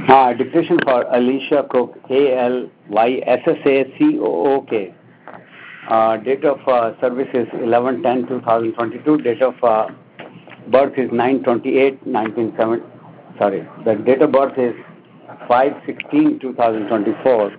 Dictation for Alicia Cook, ALYSSACOOK. Date of service is 11/10/2022. Date of birth is 9/28/1970. Sorry, the date of birth is 5/16/2024.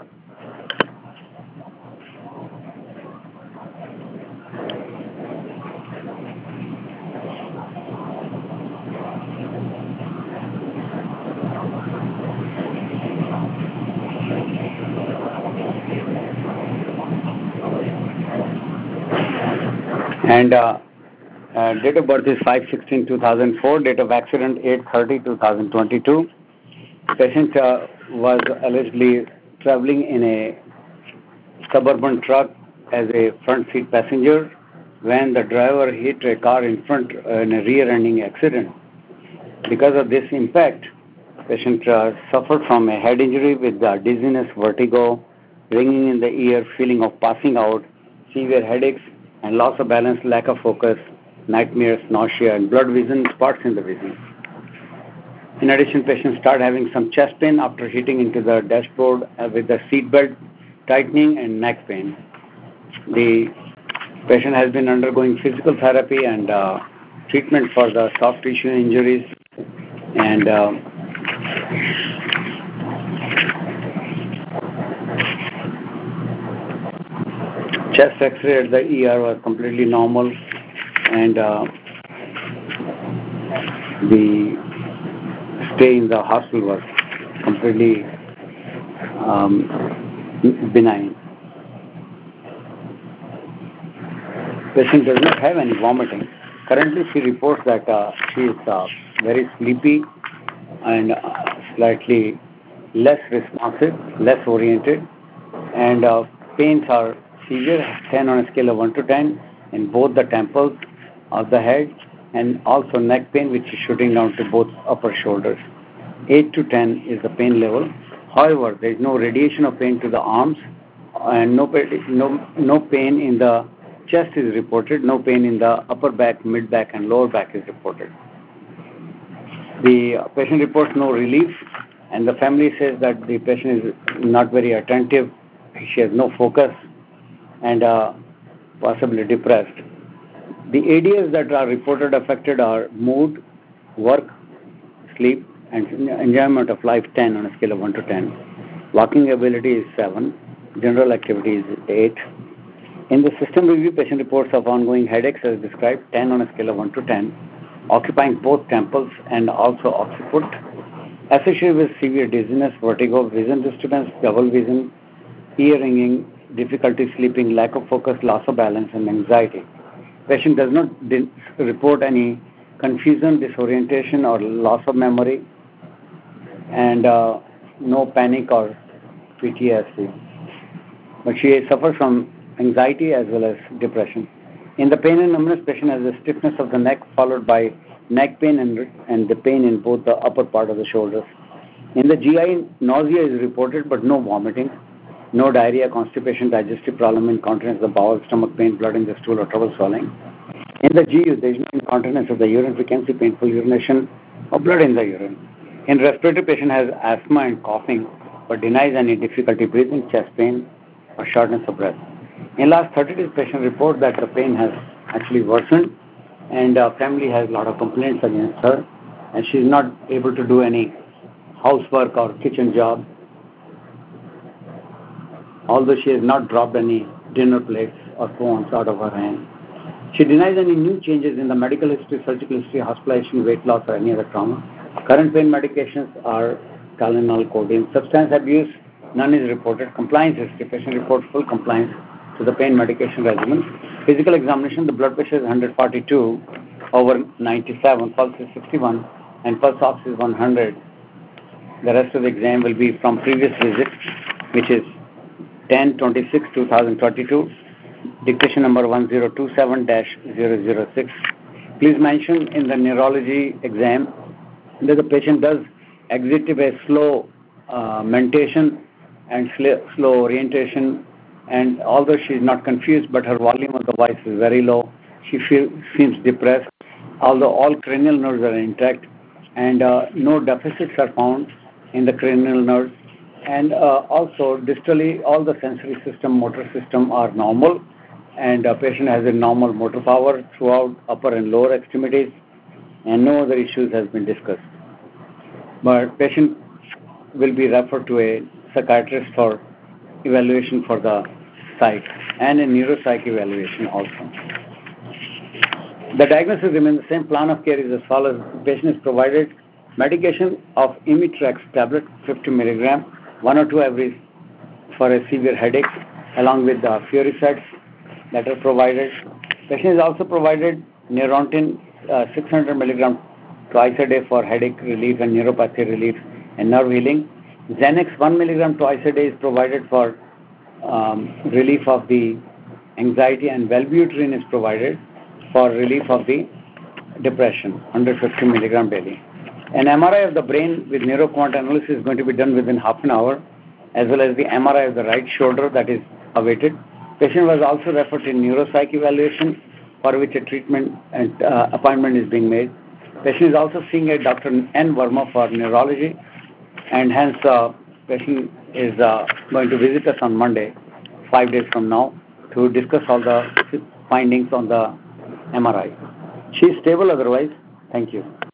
And date of birth is 5/16/2004. Date of accident 8/30/2022. Patient was allegedly traveling in a suburban truck as a front seat passenger when the driver hit a car in front in a rear-ending accident. Because of this impact, patient suffered from a head injury with dizziness, vertigo, ringing in the ear, feeling of passing out, severe headaches, and loss of balance, lack of focus, nightmares, nausea, and blood vision, spots in the vision. In addition, patient started having some chest pain after hitting into the dashboard with the seat belt tightening and neck pain. The patient has been undergoing physical therapy and treatment for the soft tissue injuries, and chest X-ray at the ER was completely normal, and the stay in the hospital was completely benign. Patient does not have any vomiting. Currently, she reports that she is very sleepy and slightly less responsive, less oriented, and pains are severe, 10 on a scale of 1 to 10, in both the temples of the head, and also neck pain, which is shooting down to both upper shoulders. 8 to 10 is the pain level. However, there is no radiation of pain to the arms, and no pain in the chest is reported. No pain in the upper back, mid back, and lower back is reported. The patient reports no relief, and the family says that the patient is not very attentive. She has no focus, and possibly depressed. The areas that are reported affected are mood, work, sleep, and enjoyment of life, 10 on a scale of 1 to 10. Walking ability is 7. General activity is 8. In the system review, patient reports of ongoing headaches as described, 10 on a scale of 1 to 10, occupying both temples and also occiput, associated with severe dizziness, vertigo, vision disturbance, double vision, ear ringing, difficulty sleeping, lack of focus, loss of balance, and anxiety. Patient does not report any confusion, disorientation, or loss of memory, and no panic or PTSD. But she suffers from anxiety as well as depression. In the pain and numbness, patient has a stiffness of the neck followed by neck pain and the pain in both the upper part of the shoulders. In the GI, nausea is reported but no vomiting, no diarrhea, constipation, digestive problem, incontinence of the bowel, stomach pain, blood in the stool, or trouble swallowing. In the GU, there is no incontinence of the urine, frequency, painful urination, or blood in the urine. In respiratory, patient has asthma and coughing but denies any difficulty breathing, chest pain, or shortness of breath. In last 30 days, patient reports that the pain has actually worsened, and family has a lot of complaints against her, and she is not able to do any housework or kitchen job, although she has not dropped any dinner plates or phones out of her hand. She denies any new changes in the medical history, surgical history, hospitalization, weight loss, or any other trauma. Current pain medications are Tylenol, codeine. Substance abuse, none is reported. Compliance history, patient reports full compliance to the pain medication regimen. Physical examination, the blood pressure is 142/97, pulse is 61, and pulse ox is 100. The rest of the exam will be from previous visit, which is 10/26/2022, dictation number 1027-006. Please mention in the neurology exam that the patient does exhibit a slow mentation and slow orientation, and although she is not confused, but her volume of the voice is very low, she seems depressed, although all cranial nerves are intact, and no deficits are found in the cranial nerves, and also distally all the sensory system, motor system are normal, and patient has a normal motor power throughout upper and lower extremities, and no other issues has been discussed. But patient will be referred to a psychiatrist for evaluation for the psych and a neuropsych evaluation also. The diagnosis remains the same. Plan of care is as follows. The patient is provided medication of Imitrex tablet 50 milligram, 1 or 2 every for a severe headache, along with the Furicets that are provided. Patient is also provided Neurontin 600 milligram twice a day for headache relief and neuropathy relief and nerve healing. Xanax 1 milligram twice a day is provided for relief of the anxiety, and Wellbutrin is provided for relief of the depression, 150 milligram daily. An MRI of the brain with neuroquant analysis is going to be done within half an hour, as well as the MRI of the right shoulder that is awaited. Patient was also referred to neuropsych evaluation, for which a treatment and appointment is being made. Patient is also seeing a Dr. N. Verma for neurology, and hence patient is going to visit us on Monday, 5 days from now, to discuss all the findings on the MRI. She is stable otherwise. Thank you.